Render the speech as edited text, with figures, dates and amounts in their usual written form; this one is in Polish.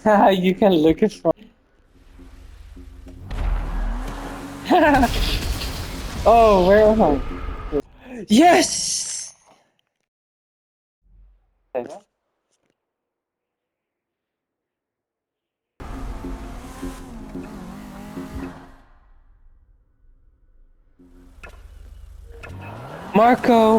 You can look it for. Oh, where am I? Yes! Marco!